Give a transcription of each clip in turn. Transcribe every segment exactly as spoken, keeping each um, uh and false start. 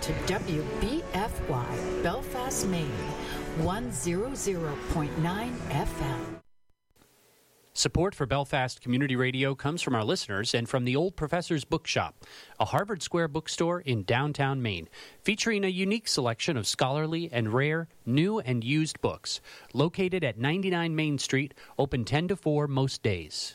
to W B F Y, Belfast, Maine, one hundred point nine F M. Support for Belfast Community Radio comes from our listeners and from the Old Professor's Bookshop, a Harvard Square bookstore in downtown Maine, featuring a unique selection of scholarly and rare, new and used books. Located at ninety-nine Main Street, open ten to four most days.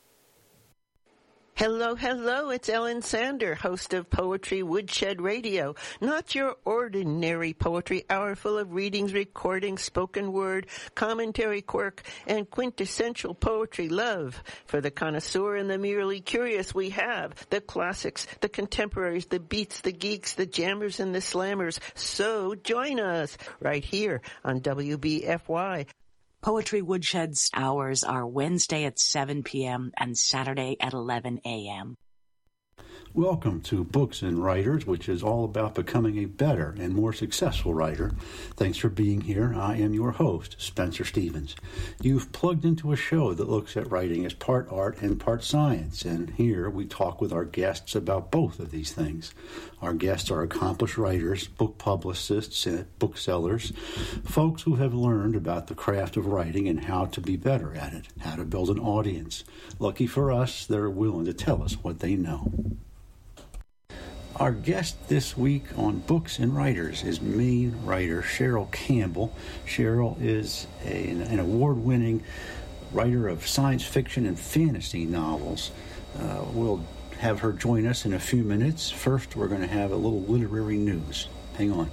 Hello, hello, it's Ellen Sander, host of Poetry Woodshed Radio. Not your ordinary poetry hour full of readings, recordings, spoken word, commentary quirk, and quintessential poetry love. For the connoisseur and the merely curious, we have the classics, the contemporaries, the beats, the geeks, the jammers, and the slammers. So join us right here on W B F Y. Poetry Woodshed's hours are Wednesday at seven p.m. and Saturday at eleven a.m. Welcome to Books and Writers, which is all about becoming a better and more successful writer. Thanks for being here. I am your host, Spencer Stevens. You've plugged into a show that looks at writing as part art and part science, and here we talk with our guests about both of these things. Our guests are accomplished writers, book publicists, and booksellers, folks who have learned about the craft of writing and how to be better at it, how to build an audience. Lucky for us, they're willing to tell us what they know. Our guest this week on Books and Writers is Maine writer Cheryl Campbell. Cheryl is a, an award-winning writer of science fiction and fantasy novels. Uh, we'll have her join us in a few minutes. First, we're going to have a little literary news. Hang on.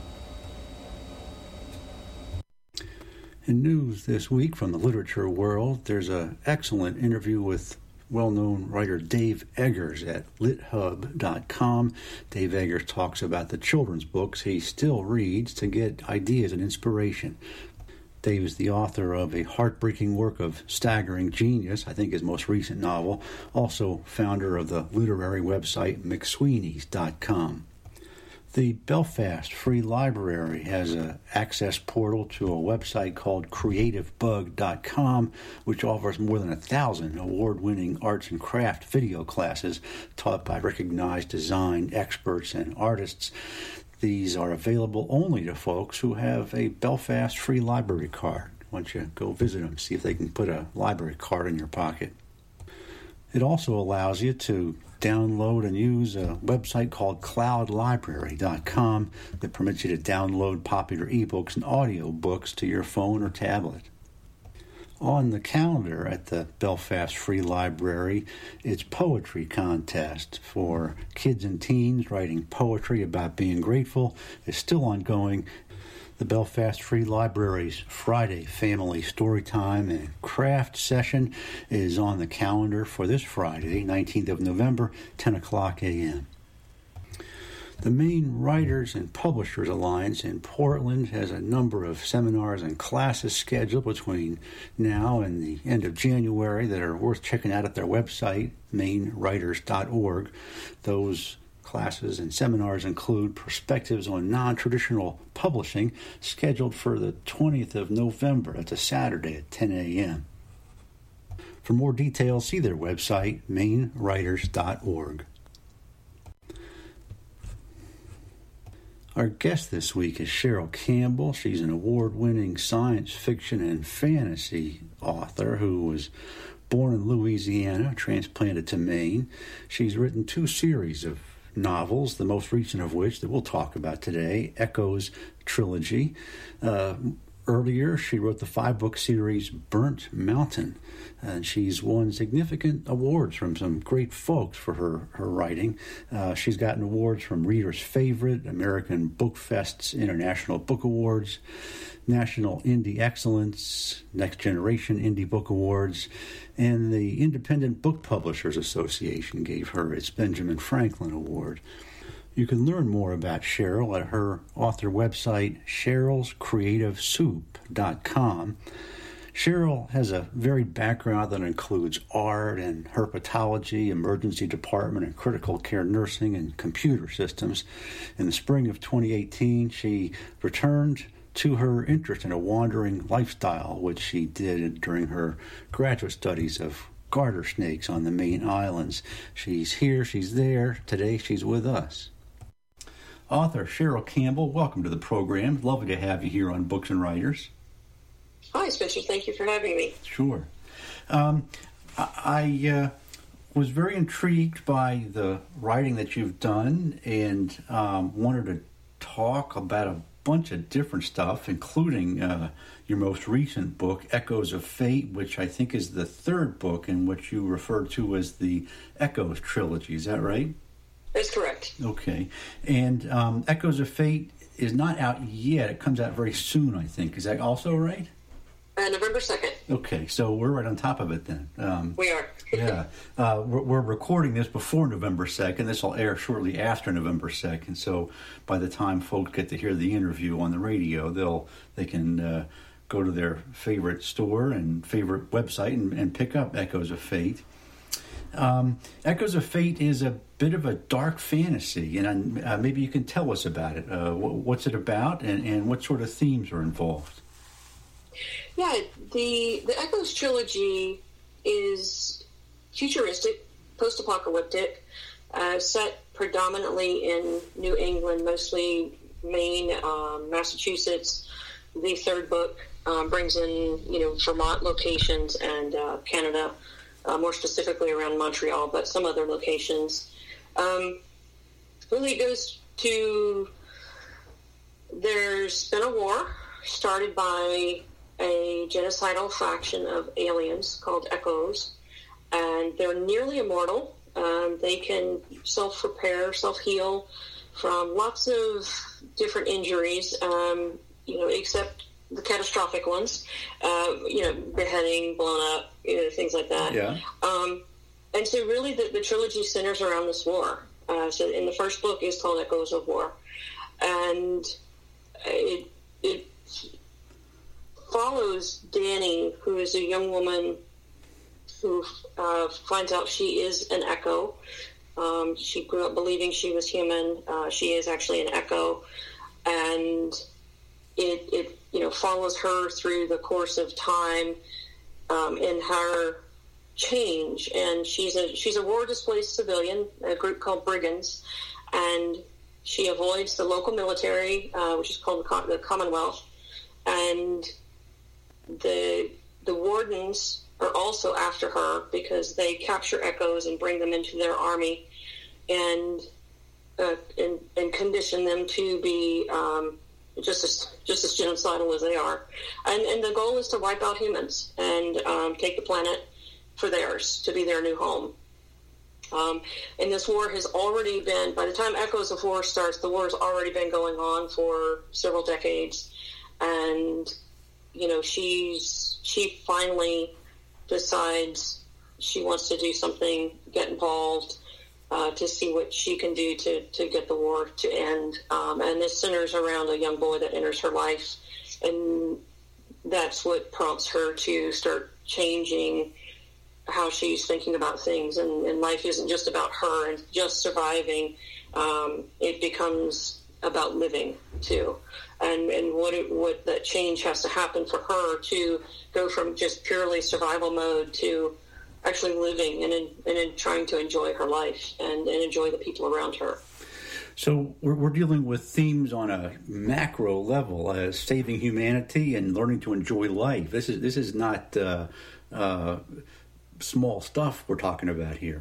In news this week from the literature world, there's an excellent interview with well-known writer Dave Eggers at lit hub dot com. Dave Eggers talks about the children's books he still reads to get ideas and inspiration. Dave is the author of a heartbreaking work of staggering genius, I think his most recent novel, also founder of the literary website mcsweeneys dot com. The Belfast Free Library has an access portal to a website called creative bug dot com, which offers more than a thousand award-winning arts and craft video classes taught by recognized design experts and artists. These are available only to folks who have a Belfast Free Library card. Why don't you go visit them, see if they can put a library card in your pocket. It also allows you to download and use a website called cloud library dot com that permits you to download popular ebooks and audiobooks to your phone or tablet. On the calendar at the Belfast Free Library, it's Poetry Contest for kids and teens writing poetry about being grateful is still ongoing. The Belfast Free Library's Friday Family Storytime and Craft Session is on the calendar for this Friday, nineteenth of November, ten o'clock a.m. The Maine Writers and Publishers Alliance in Portland has a number of seminars and classes scheduled between now and the end of January that are worth checking out at their website, maine writers dot org. Those classes and seminars include Perspectives on Non-Traditional Publishing, scheduled for the twentieth of November. That's a Saturday at ten a.m. For more details, see their website, maine writers dot org. Our guest this week is Cheryl Campbell. She's an award-winning science fiction and fantasy author who was born in Louisiana, transplanted to Maine. She's written two series of novels, the most recent of which that we'll talk about today, Echoes Trilogy. Uh, earlier, she wrote the five-book series Burnt Mountain, and she's won significant awards from some great folks for her, her writing. Uh, she's gotten awards from Reader's Favorite, American Book Fest's International Book Awards, National Indie Excellence, Next Generation Indie Book Awards, and the Independent Book Publishers Association gave her its Benjamin Franklin Award. You can learn more about Cheryl at her author website, cheryls creative soup dot com. Cheryl has a varied background that includes art and herpetology, emergency department and critical care nursing, and computer systems. In the spring of twenty eighteen, she returned to her interest in a wandering lifestyle, which she did during her graduate studies of garter snakes on the Maine Islands. She's here, she's there. Today she's with us. author Cheryl Campbell. Welcome to the program. Lovely to have you here on Books and Writers. Hi, Spencer. Thank you for having me. Sure. Um, I, I uh, was very intrigued by the writing that you've done and um, wanted to talk about a bunch of different stuff, including uh, your most recent book, Echoes of Fate, which I think is the third book in which you refer to as the Echoes trilogy. Is that right? That's correct. Okay. And um, Echoes of Fate is not out yet. It comes out very soon, I think. Is that also right? Uh, November second. Okay, so we're right on top of it then. Um, we are. yeah. Uh, we're, we're recording this before November second. This will air shortly after November second. So by the time folks get to hear the interview on the radio, they'll they can uh, go to their favorite store and favorite website and, and pick up Echoes of Fate. Um, Echoes of Fate is a bit of a dark fantasy, and uh, maybe you can tell us about it. Uh, what's it about, and, and what sort of themes are involved? Yeah, the the Echoes trilogy is futuristic, post-apocalyptic, uh, set predominantly in New England, mostly Maine, um, Massachusetts. The third book um, brings in, you know, Vermont locations and uh, Canada, uh, more specifically around Montreal, but some other locations. Um, really it goes to, there's been a war started by a genocidal faction of aliens called Echoes, and they're nearly immortal. Um, they can self-repair, self-heal from lots of different injuries, um, you know, except the catastrophic ones, uh, you know, beheading, blown up, you know, things like that. Yeah. Um, and so really the, the trilogy centers around this war. Uh, so in the first book is called Echoes of War. And it, it follows Danny, who is a young woman who uh, finds out she is an echo. Um, she grew up believing she was human. Uh, she is actually an echo. And it, it, you know, follows her through the course of time um, in her change. And she's a she's a war-displaced civilian, a group called Brigands, and she avoids the local military, uh, which is called the, Com- the Commonwealth, and the the wardens are also after her because they capture echoes and bring them into their army and uh, and, and condition them to be um, just as just as genocidal as they are. And and the goal is to wipe out humans and um, take the planet for theirs, to be their new home. Um, and this war has already been, by the time Echoes of War starts, the war has already been going on for several decades. And, you know, she's she finally decides she wants to do something, get involved, uh, to see what she can do to, to get the war to end. Um, and this centers around a young boy that enters her life. And that's what prompts her to start changing how she's thinking about things. And, and life isn't just about her and just surviving. Um, it becomes about living, too. And, and what it, what that change has to happen for her to go from just purely survival mode to actually living and in, and in trying to enjoy her life and, and enjoy the people around her. So we're, we're dealing with themes on a macro level, uh, saving humanity and learning to enjoy life. This is this is not uh, uh, small stuff we're talking about here.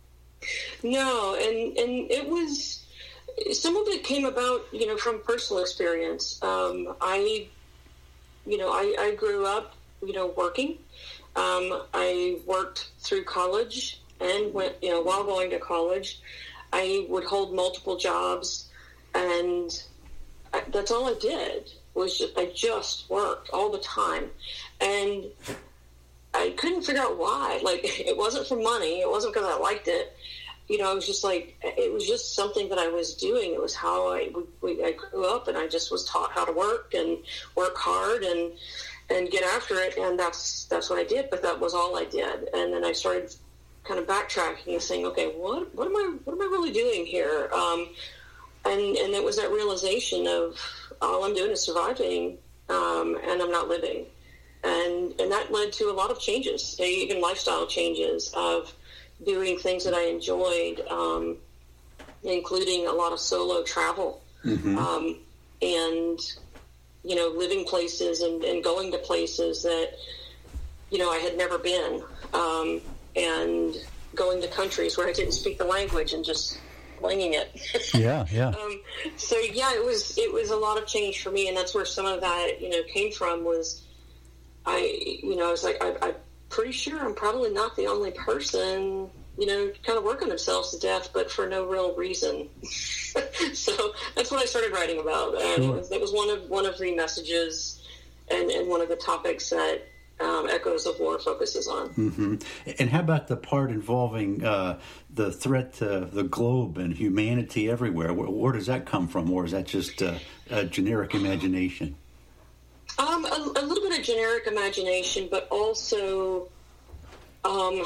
No, and and it was. Some of it came about, you know, from personal experience. Um, I, you know, I, I grew up, you know, working. Um, I worked through college and went, you know, while going to college, I would hold multiple jobs, and I, that's all I did was just, I just worked all the time, and I couldn't figure out why. Like, it wasn't for money. It wasn't because I liked it. You know, I was just like, it was just something that I was doing. It was how I, we, I grew up, and I just was taught how to work and work hard and and get after it, and that's that's what I did. But that was all I did. And then I started kind of backtracking and saying, okay, what what am I what am I really doing here? Um, and and it was that realization of all I'm doing is surviving, um, and I'm not living. And and that led to a lot of changes, even lifestyle changes of doing things that I enjoyed, um, including a lot of solo travel, mm-hmm. um, and you know, living places and, and going to places that, you know, I had never been, um, and going to countries where I didn't speak the language and just winging it. Yeah, yeah. um, so yeah, it was it was a lot of change for me, and that's where some of that, you know, came from. Was I, you know, I was like, I, I'm pretty sure I'm probably not the only person, you know, kind of working themselves to death, but for no real reason. So that's what I started writing about. And sure. it was, that was one of one of the messages and, and one of the topics that um, Echoes of War focuses on. Mm-hmm. And how about the part involving uh, the threat to the globe and humanity everywhere? Where, where does that come from, or is that just uh, a generic imagination? Um, a, a little bit of generic imagination, but also um,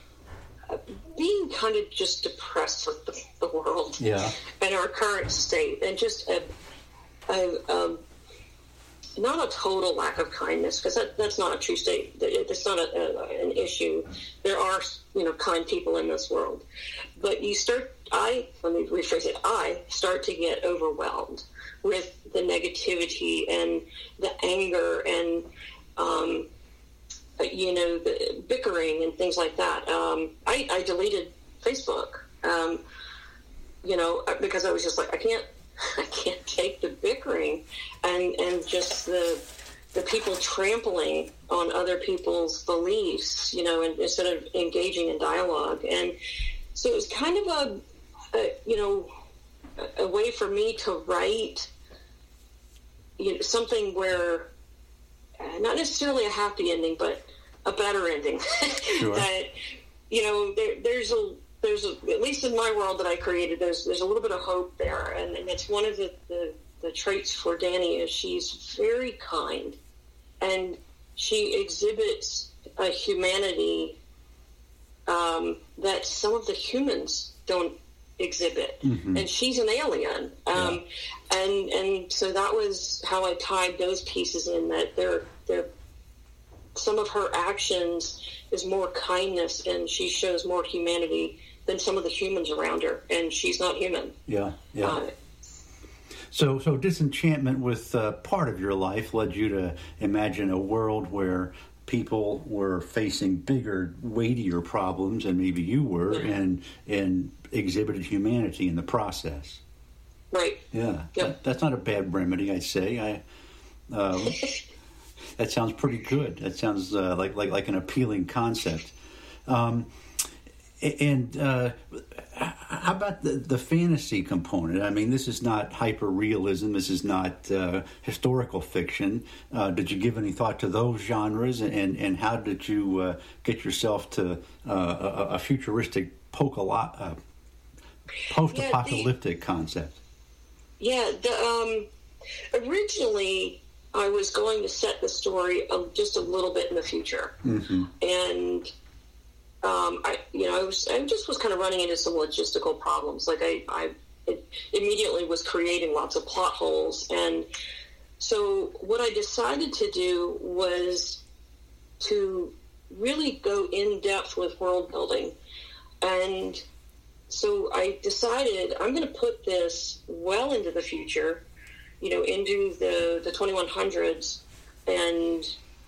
being kind of just depressed with the, the world, yeah, and our current state, and just a, a, a not a total lack of kindness, because that, that's not a true state. It's not a, a, an issue. There are, you know, kind people in this world, but you start. I let me rephrase it. I start to get overwhelmed with the negativity and the anger and, um, you know, the bickering and things like that. Um, I, I deleted Facebook, um, you know, because I was just like, I can't, I can't take the bickering and, and just the, the people trampling on other people's beliefs, you know, and instead of engaging in dialogue. And so it was kind of a, a you know, a way for me to write, you know, something where uh, not necessarily a happy ending, but a better ending. Sure. That, you know, there, there's a there's a, at least in my world that I created, there's there's a little bit of hope there, and, and it's one of the, the the traits for Dani is she's very kind, and she exhibits a humanity um, that some of the humans don't exhibit, mm-hmm. and she's an alien, um, yeah. and and so that was how I tied those pieces in. That they're they're some of her actions is more kindness, and she shows more humanity than some of the humans around her, and she's not human. Yeah, yeah. Uh, so so disenchantment with uh, part of your life led you to imagine a world where people were facing bigger, weightier problems, and maybe you were, yeah. and and exhibited humanity in the process. Right. Yeah. Yep. That, that's not a bad remedy, I say. I. Um, that sounds pretty good. That sounds uh, like like like an appealing concept. Um, and uh, how about the, the fantasy component? I mean, this is not hyper-realism. This is not uh, historical fiction. Uh, did you give any thought to those genres? And, and how did you uh, get yourself to uh, a, a futuristic post-apocalyptic uh, post-apocalyptic yeah, the, concept? Yeah, the, um, originally I was going to set the story of just a little bit in the future. Mm-hmm. And Um, I, you know, I was, I just was kind of running into some logistical problems. Like I, I it immediately was creating lots of plot holes. And so what I decided to do was to really go in depth with world building. And so I decided I'm going to put this well into the future, you know, into the, the twenty-one hundreds and,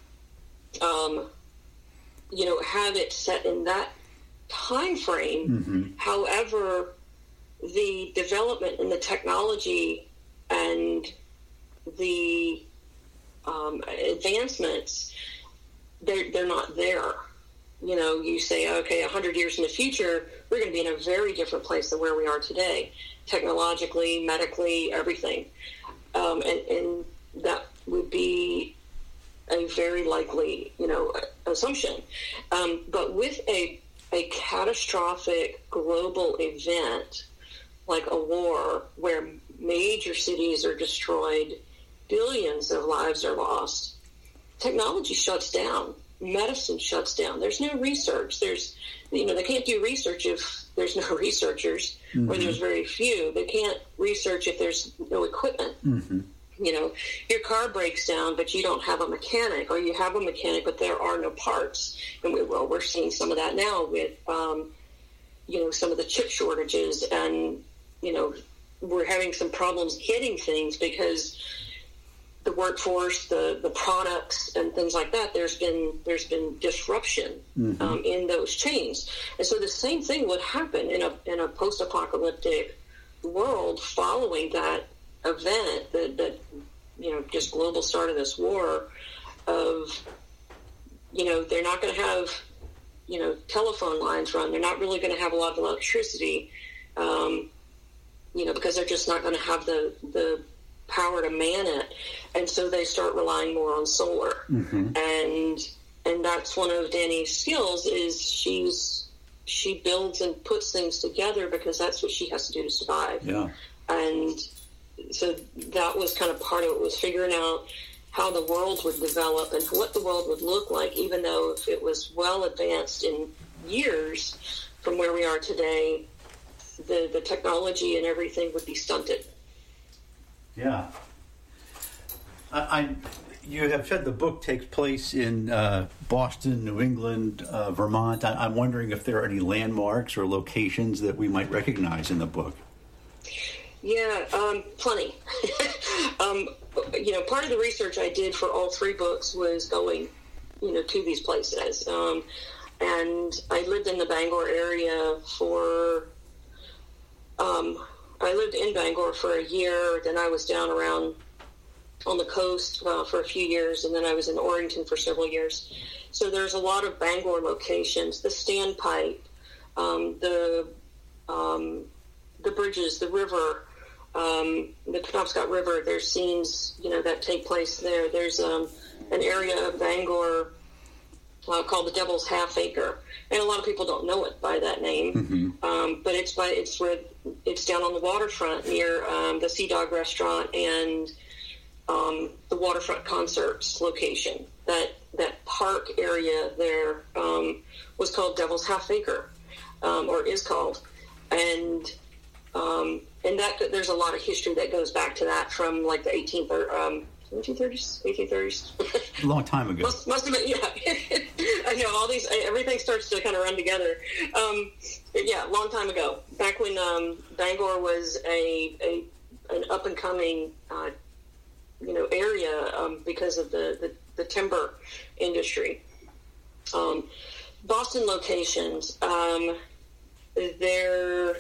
um, you know, have it set in that time frame. Mm-hmm. However, the development in the technology and the um, advancements, they're, they're not there. You know, you say, okay, one hundred years in the future, we're going to be in a very different place than where we are today, technologically, medically, everything. Um, and, and that would be a very likely, you know, assumption. Um, but with a a catastrophic global event like a war where major cities are destroyed, billions of lives are lost, technology shuts down, medicine shuts down. There's no research. There's, you know, they can't do research if there's no researchers, mm-hmm. or there's very few. They can't research if there's no equipment. Mm-hmm. You know, your car breaks down, but you don't have a mechanic, or you have a mechanic, but there are no parts. And we, well, we're seeing some of that now with, um, you know, some of the chip shortages and, you know, we're having some problems getting things because the workforce, the, the products, and things like that, there's been there's been disruption mm-hmm. um, in those chains. And so the same thing would happen in a in a post-apocalyptic world following that event, that, that you know, just global start of this war of, you know, they're not going to have, you know, telephone lines run. They're not really going to have a lot of electricity, um, you know, because they're just not going to have the the power to man it, and so they start relying more on solar. Mm-hmm. And and that's one of Dani's skills is she's she builds and puts things together because that's what she has to do to survive. Yeah. And so that was kind of part of it, was figuring out how the world would develop and what the world would look like, even though if it was well advanced in years from where we are today, the, the technology and everything would be stunted. Yeah. I, I you have said the book takes place in uh, Boston, New England, uh, Vermont. I, I'm wondering if there are any landmarks or locations that we might recognize in the book. Yeah, um, plenty. um, you know, part of the research I did for all three books was going, you know, to these places. Um, and I lived in the Bangor area for, um, I lived in Bangor for a year, then I was down around on the coast uh, for a few years, and then I was in Orrington for several years. So there's a lot of Bangor locations, the standpipe, um, the um, the bridges, the river, um, the Penobscot River. There's scenes, you know, that take place there. There's um, an area of Bangor uh, called the Devil's Half Acre, and a lot of people don't know it by that name. Mm-hmm. Um, but it's by it's where it's down on the waterfront near um, the Sea Dog Restaurant and um, the Waterfront Concerts location. That that park area there um, was called Devil's Half Acre, um, or is called, and um, and that there's a lot of history that goes back to that from like the eighteen thirties, eighteen thirties. A long time ago. Must, must have been, yeah. I know all these. Everything starts to kind of run together. Um, yeah, long time ago, back when um, Bangor was a, a an up and coming, uh, you know, area um, because of the, the, the timber industry. Um, Boston locations, um, they're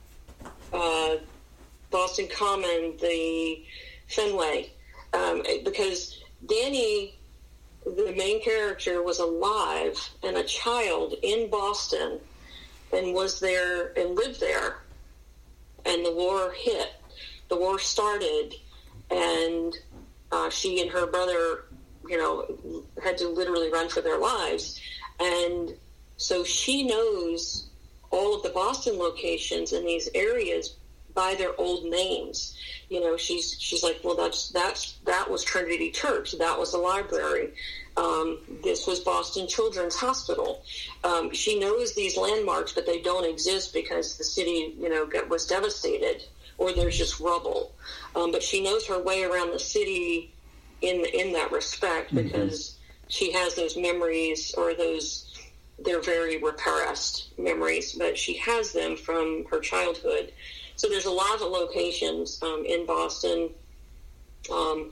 uh, Boston Common, the Fenway, um, because Dani, the main character, was alive and a child in Boston and was there and lived there, and the war hit. The war started, and uh, she and her brother, you know, had to literally run for their lives. And so she knows all of the Boston locations in these areas by their old names. You know, she's she's like, well, that's that's that was Trinity Church, that was the library, um, this was Boston Children's Hospital. Um, she knows these landmarks, but they don't exist because the city, you know, got, was devastated, or there's just rubble. Um, but she knows her way around the city in in that respect, because mm-hmm. she has those memories, or those, they're very repressed memories, but she has them from her childhood. So there's a lot of locations um, in Boston. Um,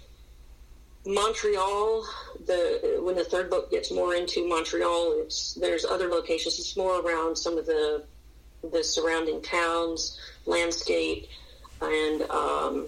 Montreal, the when the third book gets more into Montreal, it's there's other locations. It's more around some of the the surrounding towns, landscape, and um,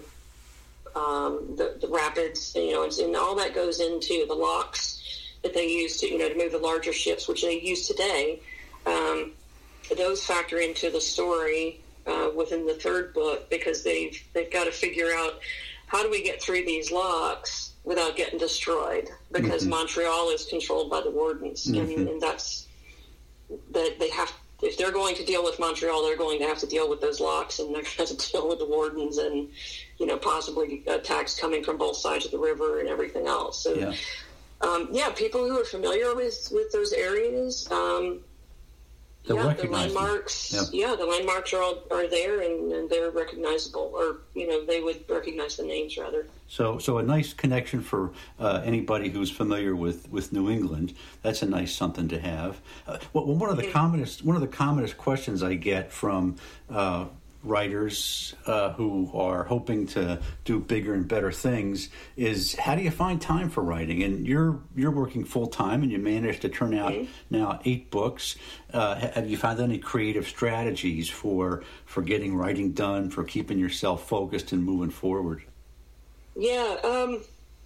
um, the, the rapids. You know, and, and all that goes into the locks that they use to you know to move the larger ships, which they use today. Um, those factor into the story uh, within the third book, because they've they've got to figure out how do we get through these locks without getting destroyed, because mm-hmm. Montreal is controlled by the wardens, mm-hmm. and, and that's that they have. If they're going to deal with Montreal, they're going to have to deal with those locks, and they're going to have to deal with the wardens, and you know possibly attacks coming from both sides of the river and everything else. So, yeah, um, yeah people who are familiar with with those areas. Um, They'll yeah, the recognize landmarks. Yep. Yeah, the landmarks are all are there, and, and they're recognizable, or you know, they would recognize the names rather. So, so a nice connection for uh, anybody who's familiar with, with New England. That's a nice something to have. Uh, well, one of the mm-hmm. commonest one of the commonest questions I get from uh, writers uh, who are hoping to do bigger and better things is, how do you find time for writing? And you're you're working full time, and you managed to turn out mm-hmm. now eight books. Uh, have you found any creative strategies for for getting writing done, for keeping yourself focused and moving forward? Yeah. Um,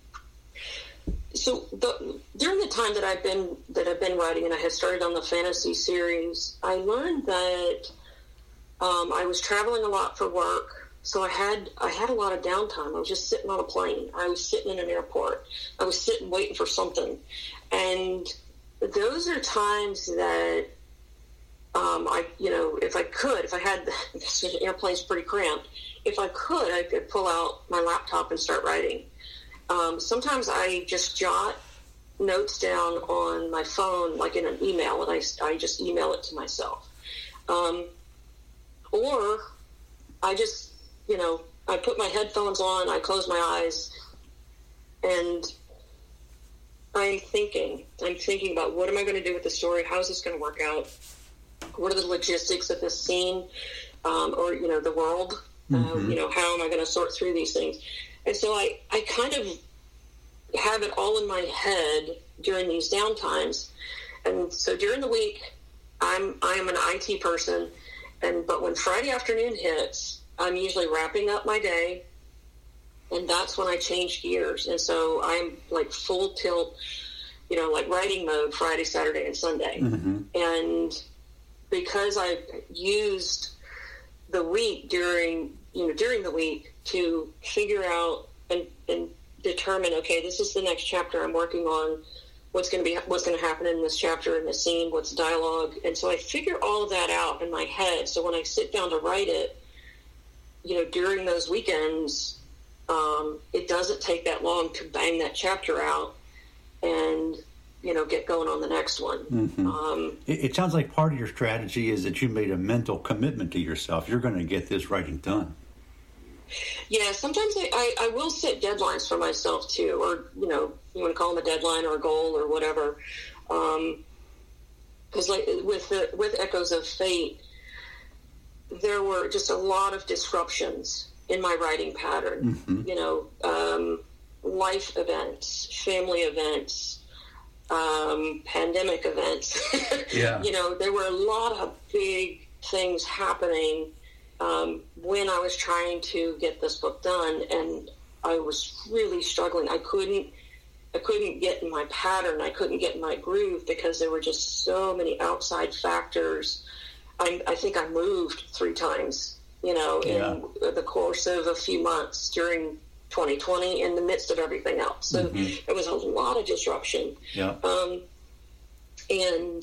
so the, during the time that I've been that I've been writing, and I had started on the fantasy series, I learned that um, I was traveling a lot for work. So I had I had a lot of downtime. I was just sitting on a plane. I was sitting in an airport. I was sitting waiting for something, and those are times that um, I, you know, if I could, if I had, the airplane's pretty cramped. If I could, I could pull out my laptop and start writing. Um, sometimes I just jot notes down on my phone, like in an email, and I, I just email it to myself. Um, or I just, you know, I put my headphones on, I close my eyes, and I'm thinking. I'm thinking about, what am I going to do with the story? How is this going to work out? What are the logistics of this scene, um, or, you know, the world? Mm-hmm. Um, you know, how am I going to sort through these things? And so I, I kind of have it all in my head during these downtimes. And so during the week, I'm I am an I T person, and but when Friday afternoon hits, I'm usually wrapping up my day, and that's when I change gears. And so I'm like full tilt, you know, like writing mode Friday, Saturday, and Sunday. Mm-hmm. And because I used the week during, you know, during the week to figure out and, and determine, okay, this is the next chapter I'm working on. What's going to be, what's going to happen in this chapter, in this scene, what's dialogue. And so I figure all of that out in my head. So when I sit down to write it, you know, during those weekends, um, it doesn't take that long to bang that chapter out and, you know, get going on the next one. Mm-hmm. Um, it, it sounds like part of your strategy is that you made a mental commitment to yourself. You're going to get this writing done. Yeah, sometimes I, I, I will set deadlines for myself too, or, you know, you want to call them a deadline or a goal or whatever. Um, because like with the, with Echoes of Fate, there were just a lot of disruptions in my writing pattern. Mm-hmm. You know, um, life events, family events, um, pandemic events. Yeah. You know, there were a lot of big things happening um, when I was trying to get this book done, and I was really struggling. I couldn't, I couldn't get in my pattern. I couldn't get in my groove because there were just so many outside factors. I, I think I moved three times, you know, yeah. in the course of a few months during twenty twenty, in the midst of everything else. So mm-hmm. It was a lot of disruption. Yeah. Um, and,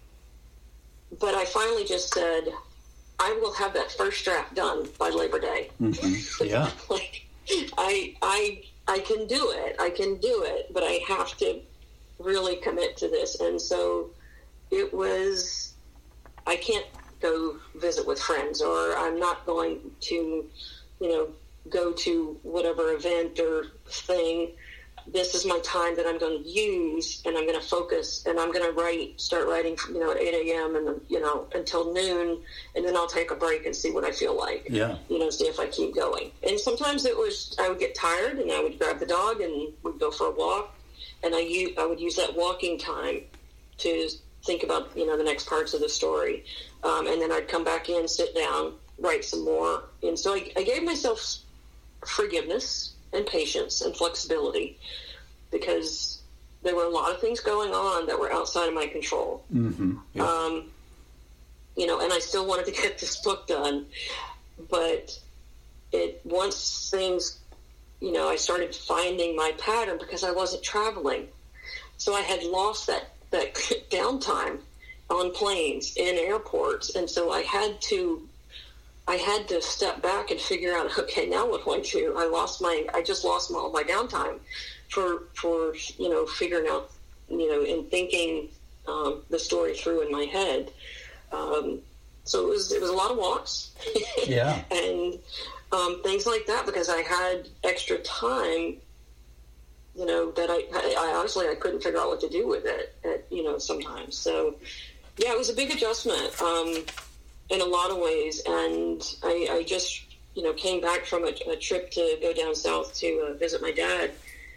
but I finally just said, I will have that first draft done by Labor Day. Mm-hmm. Yeah. Like, I, I, I can do it. I can do it, but I have to really commit to this. And so it was, I can't go visit with friends, or I'm not going to, you know, go to whatever event or thing. This is my time that I'm going to use, and I'm going to focus, and I'm going to write, start writing, you know, at eight a.m. and, you know, until noon, and then I'll take a break and see what I feel like. Yeah. You know, see if I keep going. And sometimes it was, I would get tired, and I would grab the dog, and we'd go for a walk, and I, use, I would use that walking time to think about, you know, the next parts of the story. Um, and then I'd come back in, sit down, write some more. And so I, I gave myself forgiveness and patience and flexibility, because there were a lot of things going on that were outside of my control. Mm-hmm. Yeah. Um, you know, and I still wanted to get this book done, but it, once things, you know, I started finding my pattern because I wasn't traveling. So I had lost that, that downtime on planes, in airports. And so I had to, I had to step back and figure out, okay, now what do I do? I lost my, I just lost my, all my downtime for, for, you know, figuring out, you know, and thinking um, the story through in my head. Um, so it was, it was a lot of walks. Yeah. And um, things like that, because I had extra time, you know, that I, I honestly, I couldn't figure out what to do with it, at, you know, sometimes. So yeah, it was a big adjustment. Um, in a lot of ways. And I, I just, you know, came back from a, a trip to go down south to uh, visit my dad.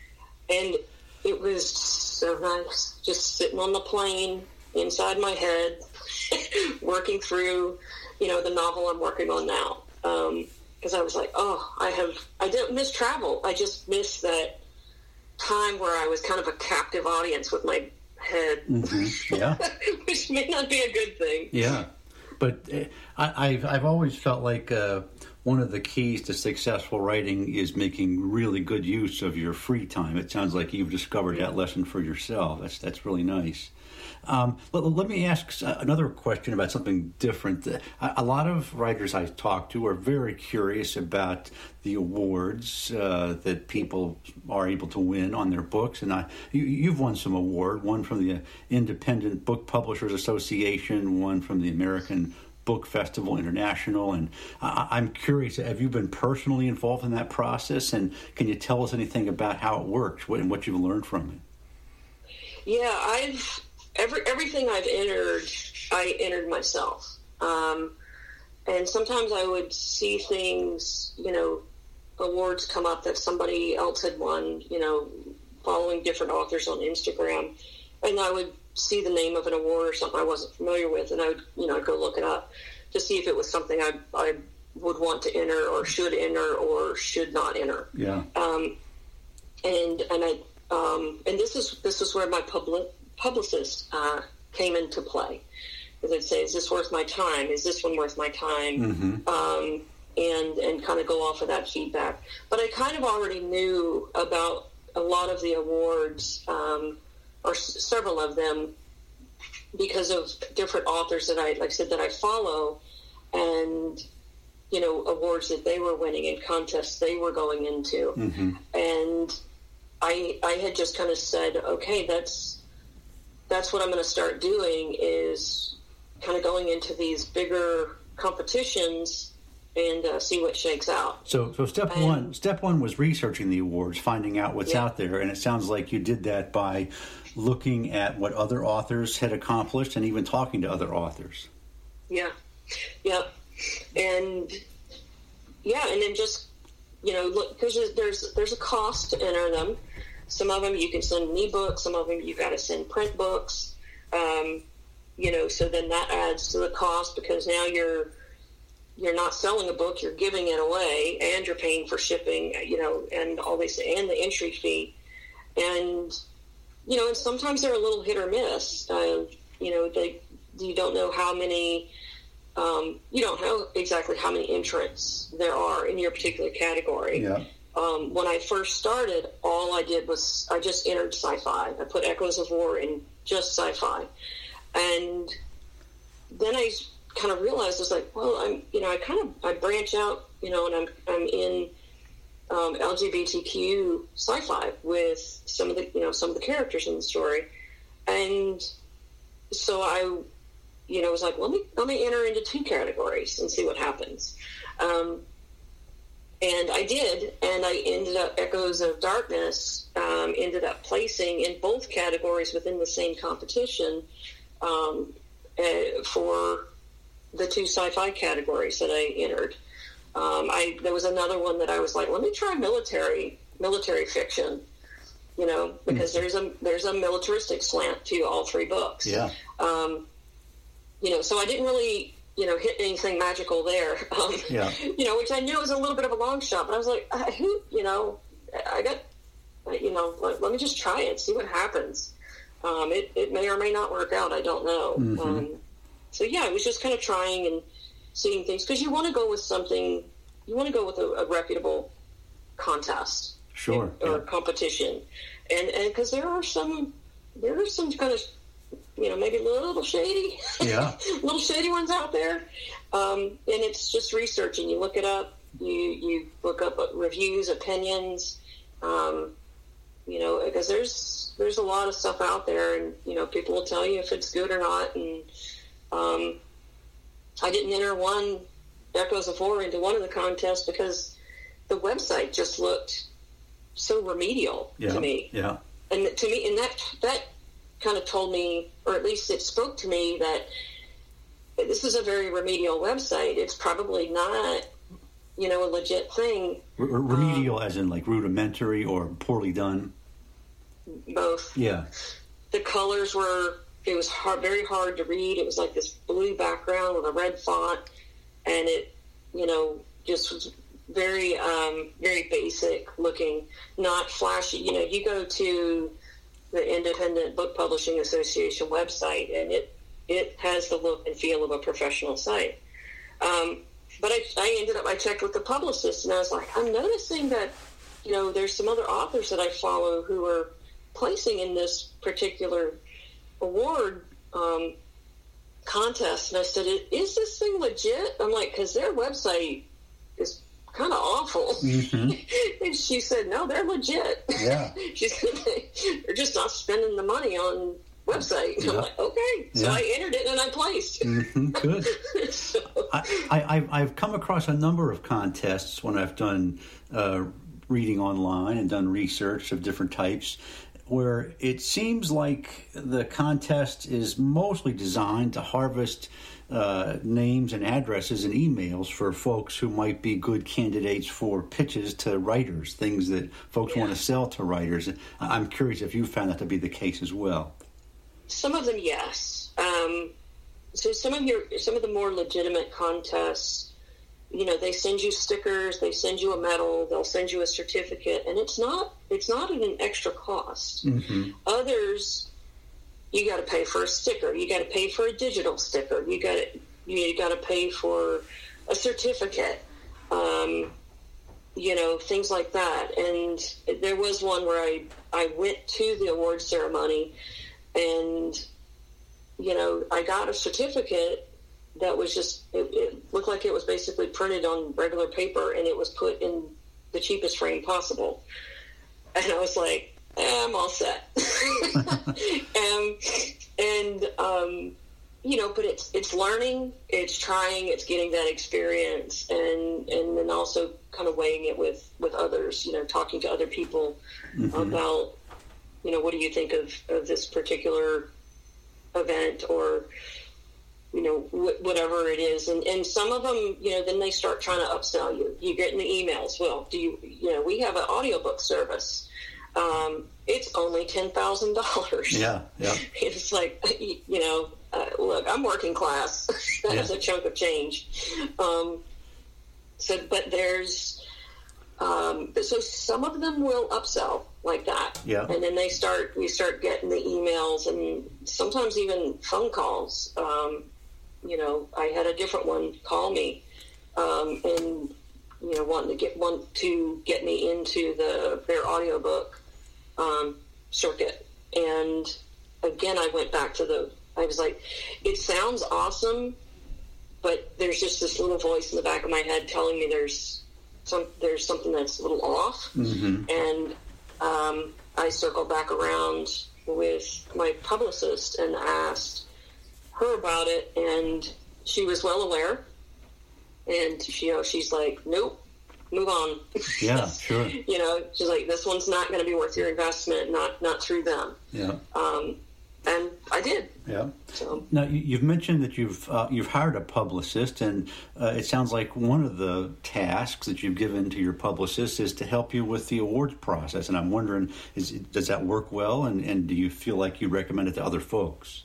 And it was so nice just sitting on the plane inside my head, working through, you know, the novel I'm working on now. Um, because I was like, oh, I have, I didn't miss travel. I just missed that time where I was kind of a captive audience with my head. Mm-hmm. Yeah. Which may not be a good thing. Yeah. But uh, I, I've, I've always felt like uh, one of the keys to successful writing is making really good use of your free time. It sounds like you've discovered that lesson for yourself. That's, that's really nice. Um, let, let me ask another question about something different. A, a lot of writers I talk to are very curious about the awards uh, that people are able to win on their books. And I, you, you've won some award, one from the Independent Book Publishers Association, one from the American Book Festival International. And I, I'm curious, have you been personally involved in that process? And can you tell us anything about how it works and what you've learned from it? Yeah, I've... Every everything I've entered, I entered myself. Um, and sometimes I would see things, you know, awards come up that somebody else had won, you know, following different authors on Instagram. And I would see the name of an award or something I wasn't familiar with, and I would, you know, I'd go look it up to see if it was something I, I would want to enter or should enter or should not enter. Yeah. Um, and and I um, and this is this is where my public publicist uh, came into play. Because I'd say, is this worth my time? Is this one worth my time? Mm-hmm. Um, and and kind of go off of that feedback. But I kind of already knew about a lot of the awards, um, or s- several of them, because of different authors that I, like I said, that I follow, and, you know, awards that they were winning and contests they were going into. Mm-hmm. And I I had just kind of said, okay, that's that's what I'm going to start doing, is kind of going into these bigger competitions and uh, see what shakes out. So, so step and, one, step one was researching the awards, finding out what's yeah. out there, and it sounds like you did that by looking at what other authors had accomplished and even talking to other authors. Yeah, yeah, and yeah, and then just, you know, look, because there's there's a cost to enter them. Some of them you can send an ebook. Some of them you got to send print books. Um, you know, so then that adds to the cost, because now you're you're not selling a book, you're giving it away, and you're paying for shipping. You know, and all this, and the entry fee, and you know, and sometimes they're a little hit or miss. Uh, you know, they you don't know how many. Um, you don't know exactly how many entrants there are in your particular category. Yeah. Um, when I first started, all I did was I just entered sci-fi. I put Echoes of War in just sci-fi. And then I kind of realized, I was like, well, I'm, you know, I kind of, I branch out, you know, and I'm, I'm in um, L G B T Q sci-fi with some of the, you know, some of the characters in the story. And so I, you know, was like, well, let me, let me enter into two categories and see what happens. Um, And I did, and I ended up, Echoes of Darkness um, ended up placing in both categories within the same competition um, uh, for the two sci-fi categories that I entered. Um, I there was another one that I was like, let me try military military fiction, you know, because mm. there's a there's a militaristic slant to all three books. Yeah. Um, you know, so I didn't really, you know, hit anything magical there. Um, yeah. You know, which I knew was a little bit of a long shot, but I was like, I, who, you know, I got, you know, let, let me just try it, see what happens. Um, it, it may or may not work out. I don't know. Mm-hmm. Um, so yeah, it was just kind of trying and seeing things, because you want to go with something, you want to go with a, a reputable contest. Sure. Or yeah. competition. And, and because there are some, there are some kind of, you know, maybe a little shady, yeah, little shady ones out there. Um, and it's just research, and you look it up. You you look up reviews, opinions. Um, you know, because there's there's a lot of stuff out there, and you know, people will tell you if it's good or not. And um, I didn't enter one Echoes of War into one of the contests because the website just looked so remedial yeah. to me. Yeah, and to me, and that that. kind of told me, or at least it spoke to me, that this is a very remedial website. It's probably not, you know, a legit thing. R- remedial um, as in like rudimentary or poorly done? Both. Yeah. The colors were, it was hard, very hard to read. It was like this blue background with a red font, and it, you know, just was very, um, very basic looking, not flashy. You know, you go to the Independent Book Publishing Association website, and it, it has the look and feel of a professional site. Um, but I, I ended up, I checked with the publicist, and I was like, I'm noticing that, you know, there's some other authors that I follow who are placing in this particular award um, contest. And I said, is this thing legit? I'm like, because their website is kind of awful. Mm-hmm. And she said, no, they're legit. Yeah. She said, they're just not spending the money on website. Yeah. I'm like, okay. So yeah. I entered it and I placed. Mm-hmm. Good. so. I, I, I've come across a number of contests when I've done uh, reading online and done research of different types, where it seems like the contest is mostly designed to harvest uh, names and addresses and emails for folks who might be good candidates for pitches to writers, things that folks yeah. want to sell to writers. I'm curious if you found that to be the case as well. Some of them, yes. Um, so some of your, some of the more legitimate contests, you know, they send you stickers, they send you a medal, they'll send you a certificate, and it's not, it's not at an extra cost. Mm-hmm. Others, you got to pay for a sticker, you got to pay for a digital sticker, you got to, you got to pay for a certificate, um, you know, things like that. And there was one where I, I went to the award ceremony, and, you know, I got a certificate that was just, it, it looked like it was basically printed on regular paper, and it was put in the cheapest frame possible. And I was like, eh, I'm all set. um, and, um, you know, but it's it's learning, it's trying, it's getting that experience, and, and then also kind of weighing it with, with others, you know, talking to other people mm-hmm. about, you know, what do you think of, of this particular event, or, you know, wh- whatever it is. And, and some of them, you know, then they start trying to upsell you. You get in the emails, well, do you, you know, we have an audiobook service. Um, it's only ten thousand dollars. Yeah, yeah. It's like, you know, uh, look, I'm working class. That yeah. is a chunk of change. Um, so, but there's, um, so some of them will upsell like that. Yeah. And then they start, we start getting the emails and sometimes even phone calls. Um, you know, I had a different one call me, um, and, you know, wanting to get, want to get me into the, their audiobook, um, circuit. And again, I went back to the, I was like, it sounds awesome, but there's just this little voice in the back of my head telling me there's some, there's something that's a little off. Mm-hmm. And, um, I circled back around with my publicist and asked her about it, and she was well aware. And she, you know, she's like, nope, move on. Yeah, sure. You know, she's like, this one's not going to be worth your investment, not not through them. Yeah. Um, and I did. Yeah. So now you've mentioned that you've uh, you've hired a publicist, and uh, it sounds like one of the tasks that you've given to your publicist is to help you with the awards process. And I'm wondering, is does that work well? And, and do you feel like you recommend it to other folks?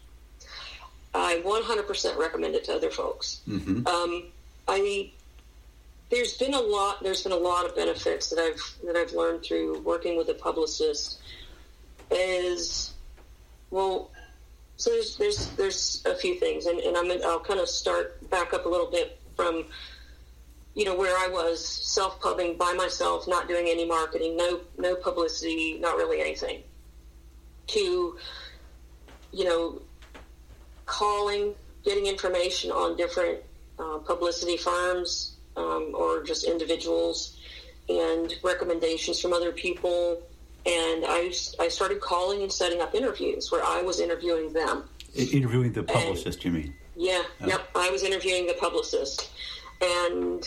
I one hundred percent recommend it to other folks. Mm-hmm. Um, I there's been a lot there's been a lot of benefits that I've that I've learned through working with a publicist. Is well, so there's there's there's a few things, and, and I'm I'll kind of start back up a little bit from, you know, where I was self-pubbing by myself, not doing any marketing, no no publicity, not really anything, to, you know, calling, getting information on different uh, publicity firms um, or just individuals, and recommendations from other people. And I, I started calling and setting up interviews where I was interviewing them. Interviewing the publicist, and, you mean? Yeah, oh. Yep. I was interviewing the publicist. And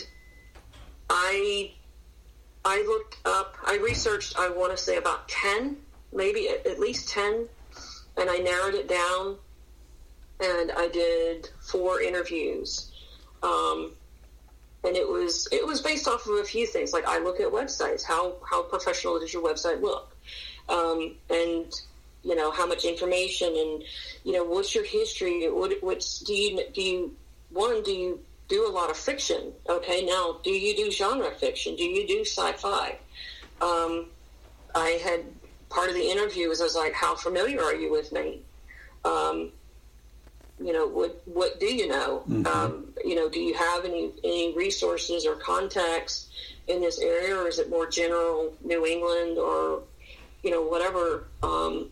I I looked up, I researched, I want to say about ten, maybe at least ten, and I narrowed it down. and I did four interviews. Um, and it was it was based off of a few things. Like, I look at websites. How how professional does your website look? Um, and you know, how much information, and you know, what's your history? What what's do you do you one do you do a lot of fiction? Okay, now do you do genre fiction? Do you do sci-fi? Um, I had part of the interview was I was like, how familiar are you with Maine? Um, you know, what what do you know? Mm-hmm. Um, you know, do you have any any resources or contacts in this area, or is it more general New England, or you know, whatever? Um,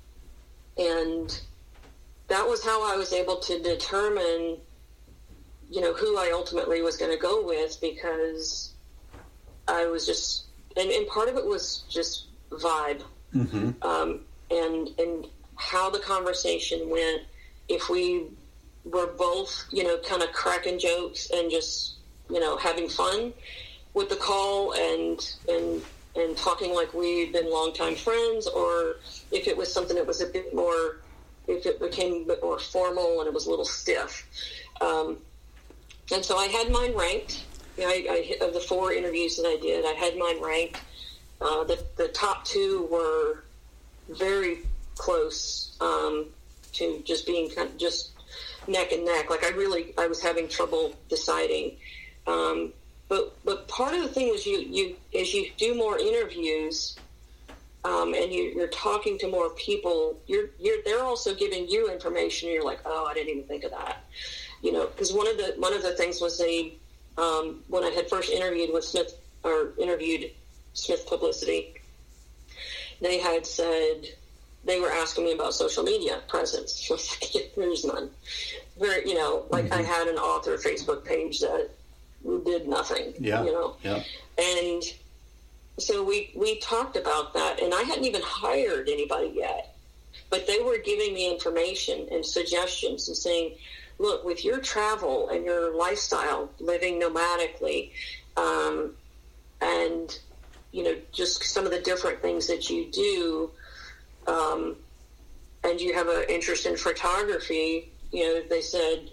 and that was how I was able to determine, you know, who I ultimately was going to go with, because I was just, and, and part of it was just vibe, mm-hmm. um, and and how the conversation went. If we were both, you know, kind of cracking jokes and just, you know, having fun with the call and and and talking like we'd been longtime friends, or if it was something that was a bit more, if it became a bit more formal and it was a little stiff. Um, and so I had mine ranked. You know, I, I, of the four interviews that I did, I had mine ranked. Uh, the, the top two were very close um, to just being kind of just neck and neck. Like, I really, I was having trouble deciding. Um, but but part of the thing is you, you as you do more interviews, um, and you, you're talking to more people, you're you're they're also giving you information. And you're like, oh, I didn't even think of that. You know, because one of the one of the things was they um, when I had first interviewed with Smith or interviewed Smith Publicity, they had said they were asking me about social media presence. I was like, there's none. Very, you know, like mm-hmm. I had an author Facebook page that did nothing. Yeah. You know. Yeah. And so we we talked about that, and I hadn't even hired anybody yet, but they were giving me information and suggestions and saying, look, with your travel and your lifestyle, living nomadically, um, and, you know, just some of the different things that you do, um, and you have an interest in photography, you know, they said,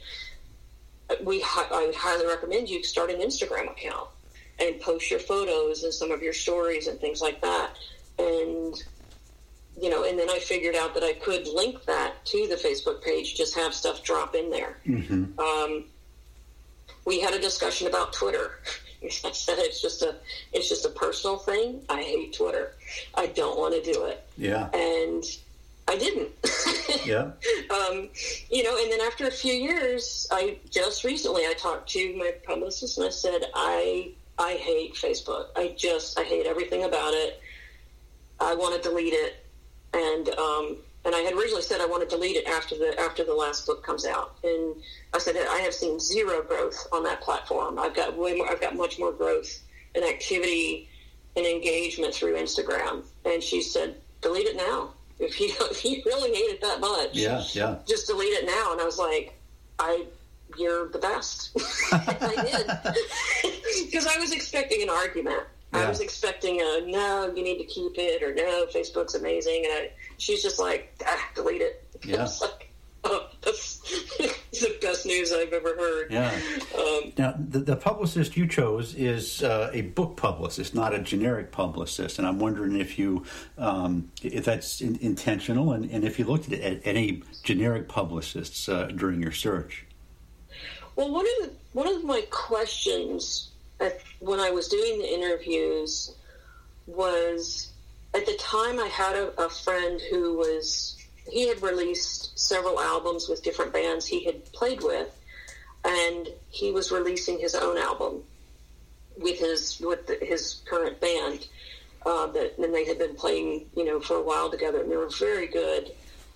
we I would highly recommend you start an Instagram account and post your photos and some of your stories and things like that. And, you know, and then I figured out that I could link that to the Facebook page, just have stuff drop in there. Mm-hmm. Um, we had a discussion about Twitter. I said it's just a it's just a personal thing. I hate Twitter. I don't want to do it. Yeah. And I didn't. Yeah. Um, you know, and then after a few years, I just recently I talked to my publicist and I said, I I hate Facebook. I just I hate everything about it. I want to delete it. And um, and I had originally said I want to delete it after the after the last book comes out. And I said I have seen zero growth on that platform. I've got way more. I've got much more growth and activity and engagement through Instagram. And she said, delete it now. If you if you really hate it that much, yeah, yeah, just delete it now. And I was like, I, you're the best. I did, because I was expecting an argument. Yeah. I was expecting a, no, you need to keep it, or no, Facebook's amazing. And I, she's just like, ah, delete it. Yeah. I was like, oh, that's the best news I've ever heard. Yeah. Um, now, the, the publicist you chose is uh, a book publicist, not a generic publicist. And I'm wondering if you, um, if that's in, intentional, and, and if you looked at, at any generic publicists uh, during your search. Well, one of the, one of my questions at, when I was doing the interviews was, at the time I had a, a friend who was, he had released several albums with different bands he had played with, and he was releasing his own album with his with the, his current band, uh, that and they had been playing, you know, for a while together, and they were very good.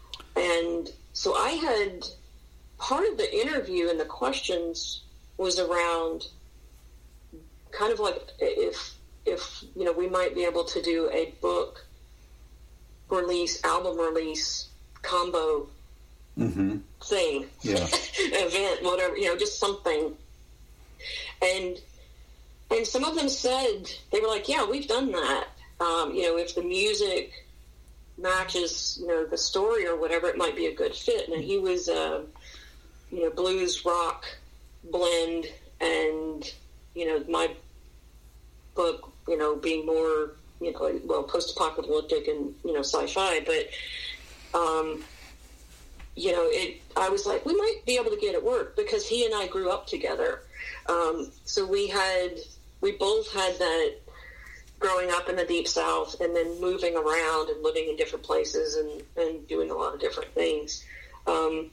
And so I had, part of the interview and the questions was around kind of like if, if, you know, we might be able to do a book release, album release combo mm-hmm. thing, yeah. event, whatever, you know, just something. And, and some of them said, they were like, yeah, we've done that. Um, you know, if the music matches, you know, the story or whatever, it might be a good fit. And he was, uh, you know, blues rock blend, and, you know, my book, you know, being more, you know, well, post-apocalyptic and, you know, sci-fi, but, um, you know, it, I was like, we might be able to get it work, because he and I grew up together. Um, so we had, we both had that growing up in the Deep South and then moving around and living in different places and, and doing a lot of different things. Um,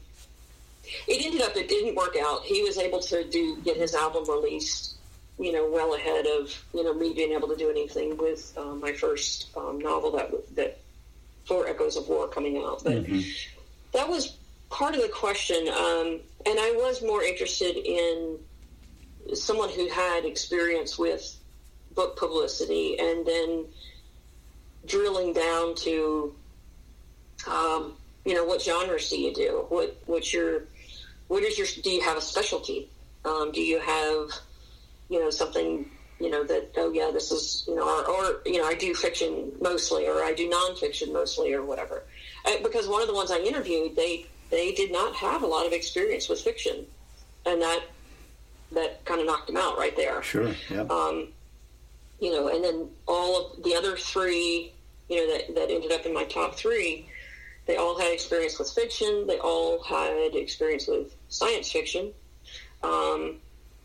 it ended up, it didn't work out. He was able to do, get his album released, you know, well ahead of, you know, me being able to do anything with uh, my first um, novel, that, that For Echoes of War, coming out. But mm-hmm. that was part of the question. Um, and I was more interested in someone who had experience with book publicity, and then drilling down to, um, you know, what genres do you do? What, what's your, what is your, do you have a specialty? Um, do you have, you know, something, you know, that, oh yeah, this is, you know, or, or you know, I do fiction mostly, or I do nonfiction mostly, or whatever. I, because one of the ones I interviewed, they, they did not have a lot of experience with fiction, and that, that kind of knocked them out right there. Sure. Yeah. Um, you know, and then all of the other three, you know, that, that ended up in my top three, they all had experience with fiction. They all had experience with science fiction. Um,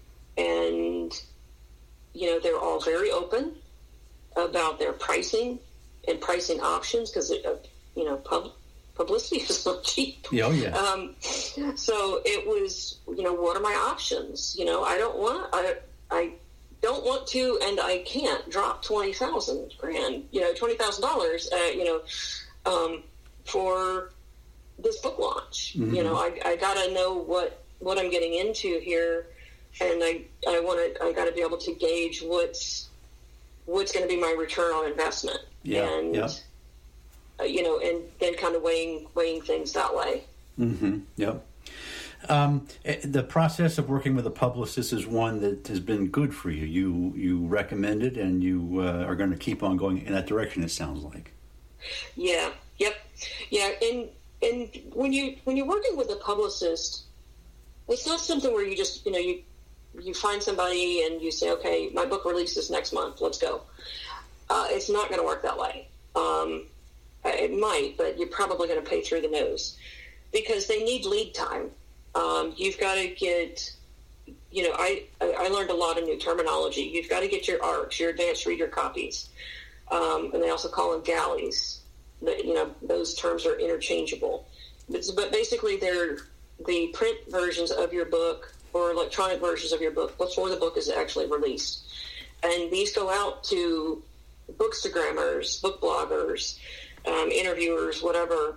and, you know, they're all very open about their pricing and pricing options, because, uh, you know, pub, publicity is not cheap. Oh, yeah. Um, so it was, you know, what are my options? You know, I don't want, I, I, don't want to, and I can't drop twenty thousand grand, you know, twenty thousand dollars, uh, you know, um, for this book launch. Mm-hmm. You know, I, I gotta know what, what I'm getting into here, and I, I want to, I gotta be able to gauge what's, what's going to be my return on investment. Yeah. And, yeah. Uh, you know, and then kind of weighing, weighing things that way. Mm-hmm. Yep. Um, the process of working with a publicist is one that has been good for you. You you recommend it, and you uh, are going to keep on going in that direction, it sounds like. Yeah. Yep. Yeah. And and when you when you're working with a publicist, it's not something where you just you know you you find somebody and you say, okay, my book releases next month, let's go. Uh, it's not going to work that way. Um, it might, but you're probably going to pay through the nose, because they need lead time. Um, you've got to get, you know, I, I learned a lot of new terminology. You've got to get your A R Cs, your advanced reader copies, um, and they also call them galleys. The, you know, those terms are interchangeable. But, but basically, they're the print versions of your book or electronic versions of your book before the book is actually released. And these go out to bookstagrammers, book bloggers, um, interviewers, whatever,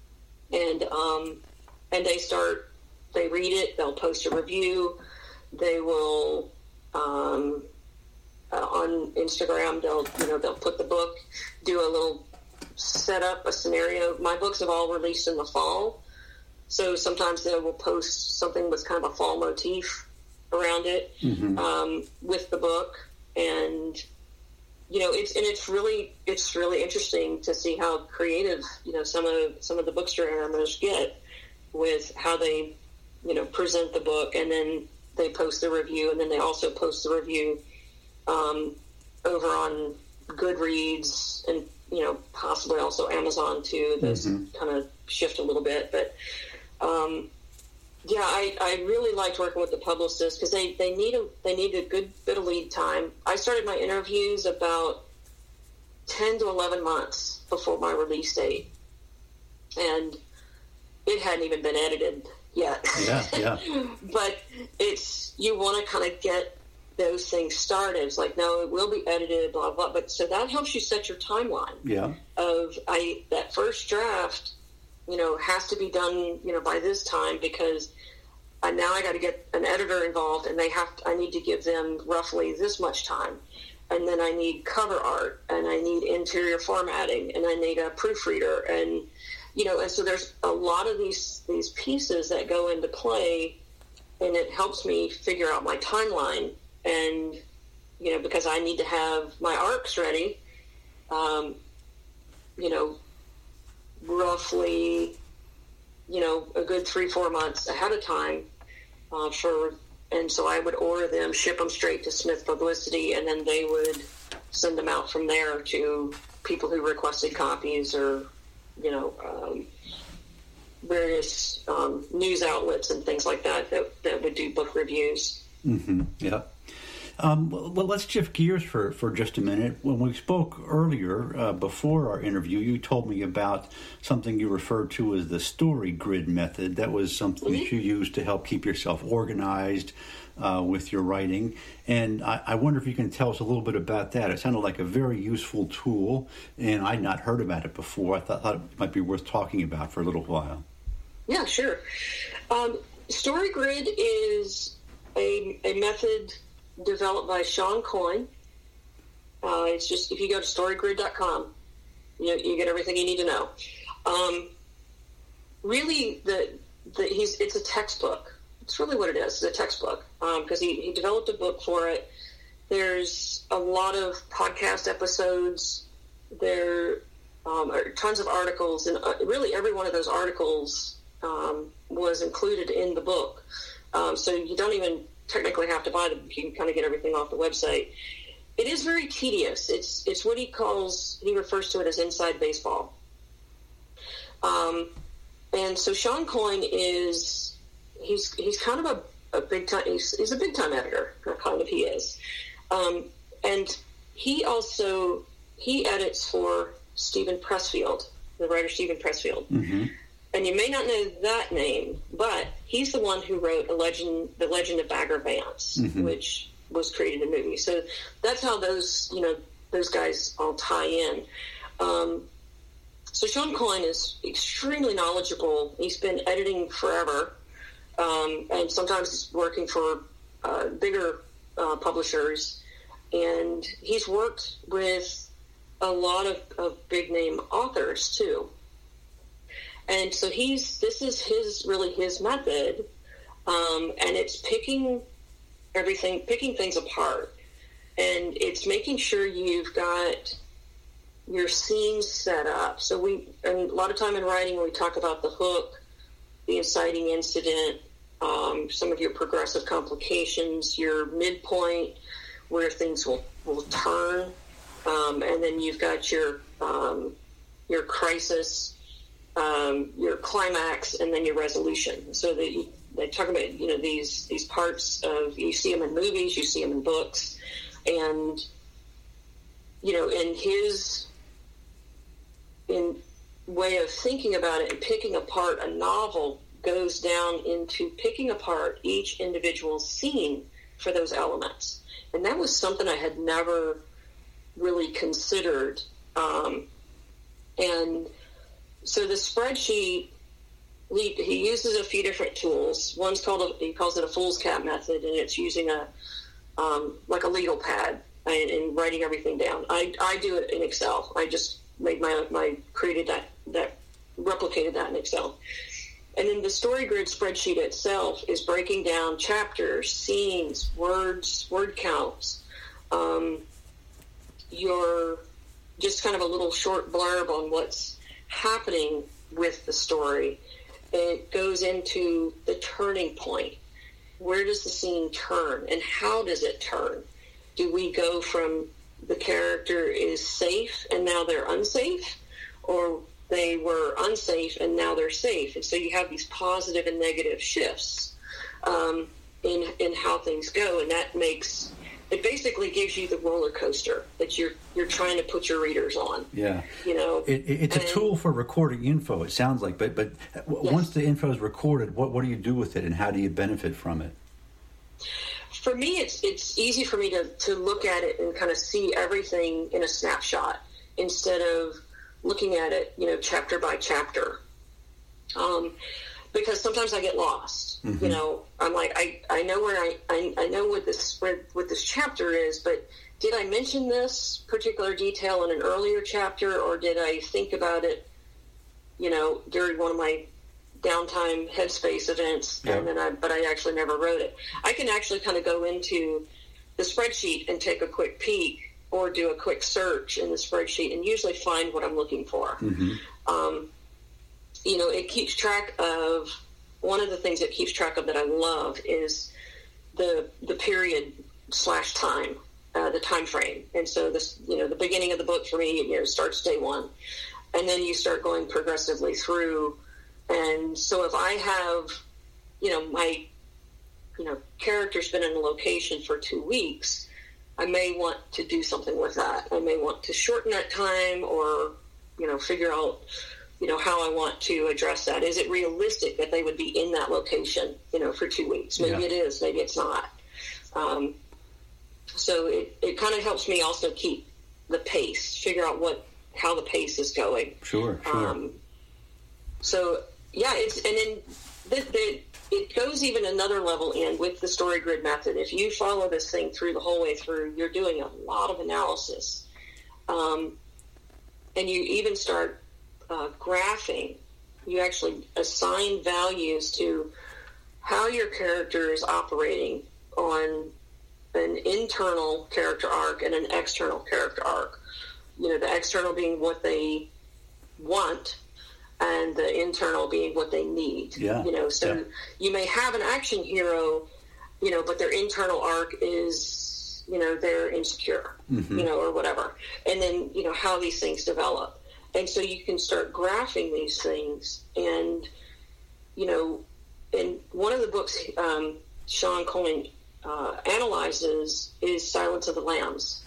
and um, and they start. They read it. They'll post a review. They will um, uh, on Instagram. They'll you know they'll put the book, do a little setup, a scenario. My books have all released in the fall, so sometimes they will post something with kind of a fall motif around it mm-hmm. um, with the book, and you know it's and it's really it's really interesting to see how creative you know some of some of the bookstagrammers get with how they. you know, present the book, and then they post the review, and then they also post the review um, over on Goodreads and, you know, possibly also Amazon too. Those mm-hmm. kind of shift a little bit. But, um, yeah, I, I really liked working with the publicist, because they, they need a they need a good bit of lead time. I started my interviews about ten to eleven months before my release date, and it hadn't even been edited yet. Yeah, yeah. But it's, you want to kind of get those things started. It's like, no, it will be edited, blah, blah. But so that helps you set your timeline. Yeah. Of, I, that first draft, you know, has to be done, you know, by this time, because I, now I got to get an editor involved, and they have to, I need to give them roughly this much time. And then I need cover art, and I need interior formatting, and I need a proofreader, and you know, and so there's a lot of these these pieces that go into play, and it helps me figure out my timeline. And you know, because I need to have my arcs ready, um, you know, roughly you know, a good three, four months ahead of time uh, for, and so I would order them, ship them straight to Smith Publicity, and then they would send them out from there to people who requested copies or, you know, um, various um, news outlets and things like that, that that would do book reviews. Mm-hmm. Yeah. Um, well, let's shift gears for, for just a minute. When we spoke earlier, uh, before our interview, you told me about something you referred to as the story grid method. That was something mm-hmm. that you used to help keep yourself organized uh, with your writing. And I, I wonder if you can tell us a little bit about that. It sounded like a very useful tool, and I'd not heard about it before. I thought, thought it might be worth talking about for a little while. Yeah, sure. Um, story grid is a, a method developed by Sean Coyne. Uh, it's just, if you go to story grid dot com, you, you get everything you need to know. Um, really, the, the he's it's a textbook. It's really what it is. It's a textbook because um, he, he developed a book for it. There's a lot of podcast episodes. There um, are tons of articles, and uh, really every one of those articles um, was included in the book. Um, so you don't even technically have to buy them. You can kind of get everything off the website. It is very tedious. It's it's what he calls, he refers to it as inside baseball. Um, and so Sean Coyne is, he's he's kind of a, a big time, he's, he's a big time editor, kind of he is. Um, and he also, he edits for Stephen Pressfield, the writer Stephen Pressfield. Mm-hmm. And you may not know that name, but he's the one who wrote a legend, The Legend of Bagger Vance, mm-hmm. which was created in a movie. So that's how those, you know, those guys all tie in. Um, so Sean Coyne is extremely knowledgeable. He's been editing forever, um, and sometimes he's working for uh, bigger uh, publishers. And he's worked with a lot of, of big name authors too. And so he's, this is his, really his method, um, and it's picking everything, picking things apart, and it's making sure you've got your scenes set up. So we, and a lot of time in writing, we talk about the hook, the inciting incident, um, some of your progressive complications, your midpoint, where things will, will turn, um, and then you've got your, um, your crisis, Um, your climax, and then your resolution. So that you, they talk about, you know, these these parts of, you see them in movies, you see them in books, and you know, in his in way of thinking about it and picking apart a novel goes down into picking apart each individual scene for those elements, and that was something I had never really considered, um, and. So the spreadsheet, he, he uses a few different tools. One's called, a, he calls it a fool's cap method, and it's using a, um, like a legal pad and, and writing everything down. I, I do it in Excel. I just made my, my, created that, that, replicated that in Excel. And then the story grid spreadsheet itself is breaking down chapters, scenes, words, word counts, um, your, just kind of a little short blurb on what's happening with the story. It goes into the turning point. Where does the scene turn, and how does it turn? Do we go from the character is safe and now they're unsafe, or they were unsafe and now they're safe? And so you have these positive and negative shifts um, in in how things go, and that makes it basically gives you the roller coaster that you're you're trying to put your readers on. Yeah, you know, it, it's and, a tool for recording info. It sounds like, but but yes. Once the info is recorded, what what do you do with it, and how do you benefit from it? For me, it's it's easy for me to to look at it and kind of see everything in a snapshot instead of looking at it, you know, chapter by chapter. Um, because sometimes I get lost. Mm-hmm. You know, I'm like, I, I know where I, I, I know what this, what this chapter is, but did I mention this particular detail in an earlier chapter, or did I think about it, you know, during one of my downtime headspace events, yeah. and then I, but I actually never wrote it. I can actually kind of go into the spreadsheet and take a quick peek, or do a quick search in the spreadsheet and usually find what I'm looking for. Mm-hmm. Um, you know, it keeps track of, one of the things it keeps track of that I love is the the period slash time, uh, the time frame. And so this, you know, the beginning of the book for me, you know, starts day one. And then you start going progressively through. And so if I have, you know, my, you know, character's been in a location for two weeks, I may want to do something with that. I may want to shorten that time or, you know, figure out, you know, how I want to address that. Is it realistic that they would be in that location, you know, for two weeks? Maybe Yeah. it is, maybe it's not. Um, so it, it kind of helps me also keep the pace, figure out what, how the pace is going. Sure, sure. Um, so, yeah, it's, and then the, the, it goes even another level in with the story grid method. If you follow this thing through the whole way through, you're doing a lot of analysis. Um, and you even start uh, graphing. You actually assign values to how your character is operating on an internal character arc and an external character arc. You know, the external being what they want and the internal being what they need. Yeah. You know, so yeah. you may have an action hero, you know, but their internal arc is, you know, they're insecure, mm-hmm. you know, or whatever. And then, you know, how these things develop. And so you can start graphing these things. And, you know, in one of the books um, Sean Coleman uh, analyzes is Silence of the Lambs.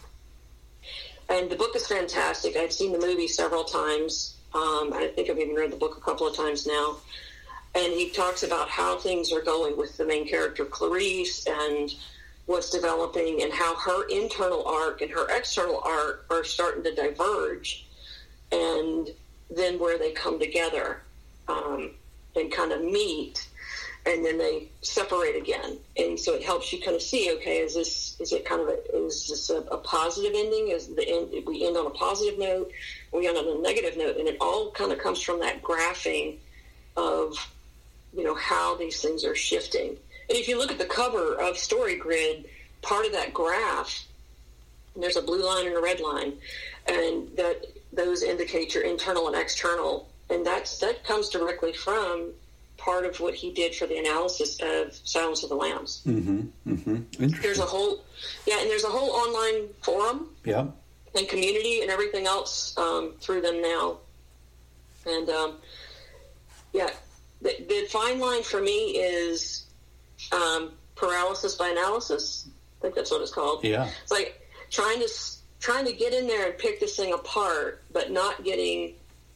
And the book is fantastic. I've seen the movie several times. Um, I think I've even read the book a couple of times now. And he talks about how things are going with the main character, Clarice, and what's developing and how her internal arc and her external arc are starting to diverge. And then where they come together um, and kind of meet, and then they separate again. And so it helps you kind of see, okay, is this, is it kind of a, is this a, a positive ending? Is the end, we end on a positive note? We end on a negative note? And it all kind of comes from that graphing of, you know, how these things are shifting. And if you look at the cover of Story Grid, part of that graph, there's a blue line and a red line, and that those indicate your internal and external. And that's, that comes directly from part of what he did for the analysis of Silence of the Lambs. Mm-hmm. Mm-hmm. Interesting. There's a whole, yeah, and there's a whole online forum, yeah, and community and everything else um, through them now. And um, yeah, the, the fine line for me is um, paralysis by analysis. I think that's what it's called. Yeah, it's like trying to trying to get in there and pick this thing apart, but not getting,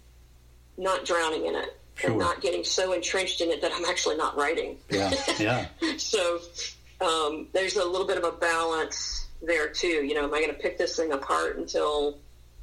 not drowning in it. Sure. And not getting so entrenched in it that I'm actually not writing. Yeah, yeah. So um, there's a little bit of a balance there, too. You know, am I going to pick this thing apart until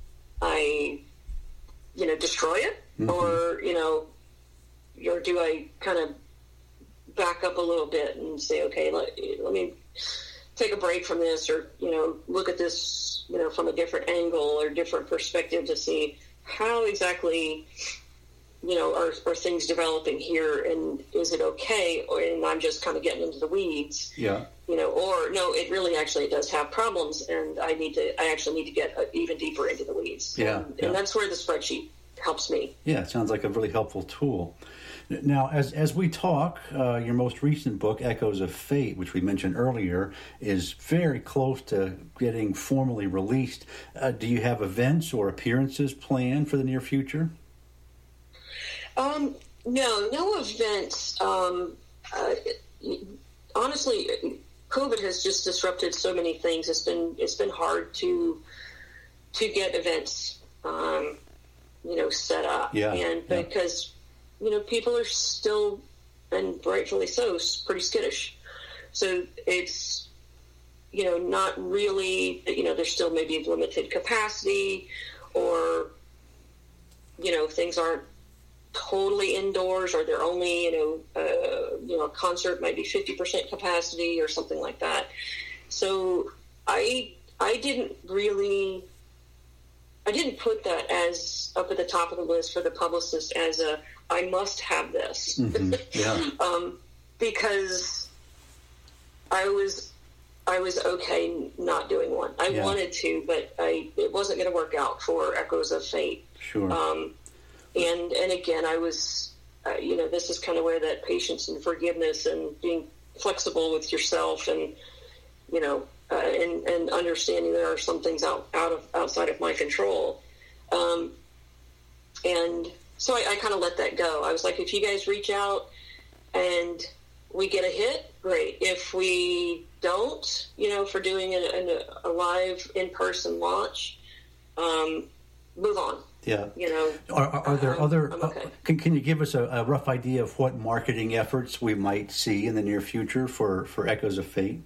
I, you know, destroy it? Mm-hmm. Or, you know, or do I kind of back up a little bit and say, okay, let, let me take a break from this, or, you know, look at this, you know, from a different angle or different perspective to see how exactly, you know, are, are things developing here, and is it okay? Or, and I'm just kind of getting into the weeds. Yeah. You know, or no, it really actually does have problems, and I need to, I actually need to get uh, even deeper into the weeds. Yeah, and, yeah. and that's where the spreadsheet helps me. Yeah, it sounds like a really helpful tool. Now, as as we talk, uh, your most recent book, Echoes of Fate, which we mentioned earlier, is very close to getting formally released. Uh, do you have events or appearances planned for the near future? Um, no, no events. Um, uh, honestly, COVID has just disrupted so many things. It's been it's been hard to to get events, um, you know, set up. Yeah, and yeah. because you know people are still, and rightfully so, pretty skittish. So it's, you know, not really. You know, there's still maybe limited capacity, or you know, things aren't totally indoors, or they're only, you know, uh, you know, a concert might be fifty percent capacity or something like that. So I, I didn't really, I didn't put that as up at the top of the list for the publicist as a, I must have this. Mm-hmm. Yeah. um, because I was, I was okay not doing one. I yeah. wanted to, but I, it wasn't going to work out for Echoes of Fate. Sure. Um, and and again, I was, uh, you know, this is kind of where that patience and forgiveness and being flexible with yourself, and you know, uh, and and understanding there are some things out out of outside of my control, um, and so I, I kind of let that go. I was like, if you guys reach out and we get a hit, great. If we don't, you know, for doing a, a live in-person launch, um, move on. Yeah. You know, are, are, are there um, other? Okay. Uh, can Can you give us a, a rough idea of what marketing efforts we might see in the near future for, for Echoes of Fate?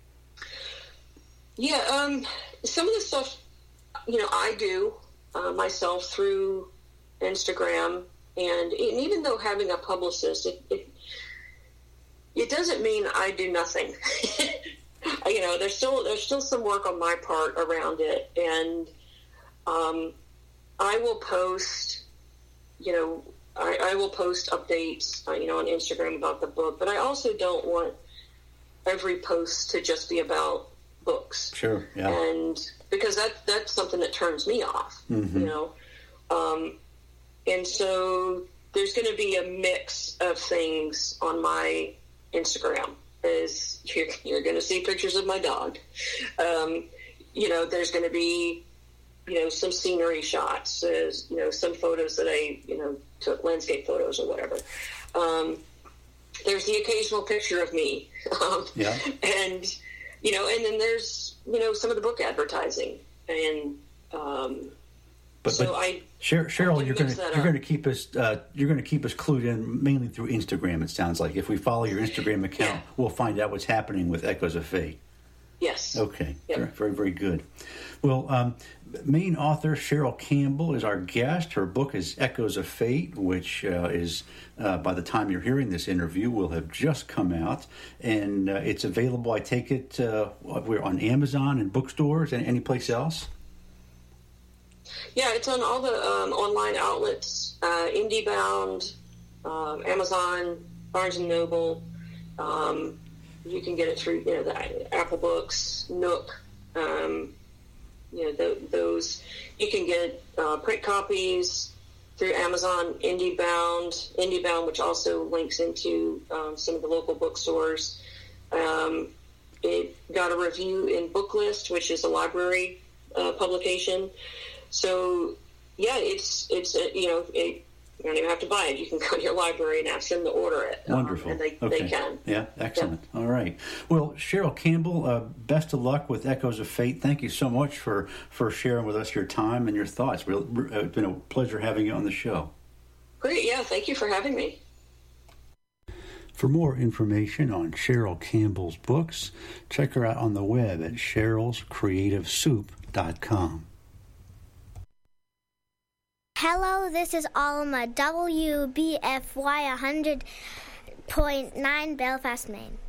Yeah, um, some of the stuff, you know, I do uh, myself through Instagram, and, and even though having a publicist, it, it it doesn't mean I do nothing. You know, there's still there's still some work on my part around it, and um, I will post, you know, I, I will post updates, uh, you know, on Instagram about the book, but I also don't want every post to just be about books. Sure, yeah. And because that that's something that turns me off, mm-hmm. you know. Um, and so there's going to be a mix of things on my Instagram. Is you're, you're going to see pictures of my dog. Um, you know, there's going to be, you know, some scenery shots, there's, you know, some photos that I, you know, took, landscape photos or whatever. Um, there's the occasional picture of me. Um, yeah. And, you know, and then there's, you know, some of the book advertising. And um, but, so but I... Cheryl, Cheryl you're going to you're up. going to keep us uh, you're going to keep us clued in mainly through Instagram. It sounds like if we follow your Instagram account, yeah. we'll find out what's happening with Echoes of Fate. Yes. Okay. Yep. Very, very, very good. Well, um, main author Cheryl Campbell is our guest. Her book is Echoes of Fate, which uh, is, uh, by the time you're hearing this interview, will have just come out. And uh, it's available, I take it, uh, we're on Amazon and bookstores and any place else? Yeah, it's on all the um, online outlets, uh, IndieBound, um, Amazon, Barnes and Noble. Um, you can get it through, you know, the Apple Books, Nook. Um, you know, th- those. You can get uh, print copies through Amazon, IndieBound, IndieBound, which also links into um, some of the local bookstores. Um, it got a review in Booklist, which is a library uh, publication. So, yeah, it's, it's uh, you know, it, you don't even have to buy it. You can go to your library and ask them to order it. Wonderful. Um, and they, okay. they can. Yeah, excellent. Yep. All right. Well, Cheryl Campbell, uh, best of luck with Echoes of Fate. Thank you so much for, for sharing with us your time and your thoughts. It's been a pleasure having you on the show. Great. Yeah, thank you for having me. For more information on Cheryl Campbell's books, check her out on the web at cheryls creative soup dot com. Hello, this is Alma, W B F Y one hundred point nine Belfast, Maine.